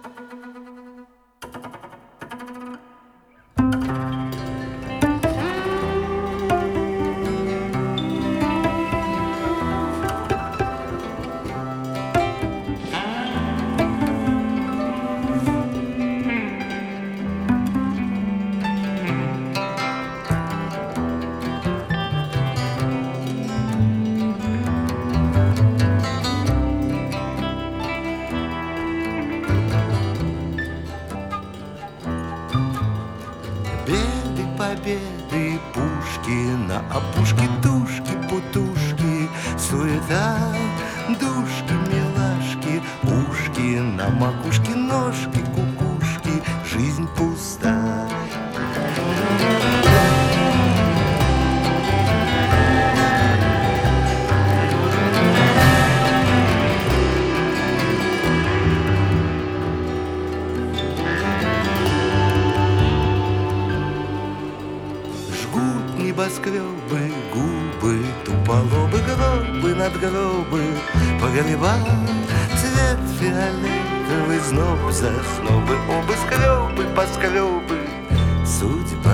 Победы Пушкина, опушки, тушки, путушки, суета, душки, милашки, ушки, на макушке ножки, кукушки, жизнь пуста. Небоскребы, губы, туполобы, гробы, надгробы, погреба, цвет фиолетовый, зноб за снобы, оба скребы, поскребы, судьба.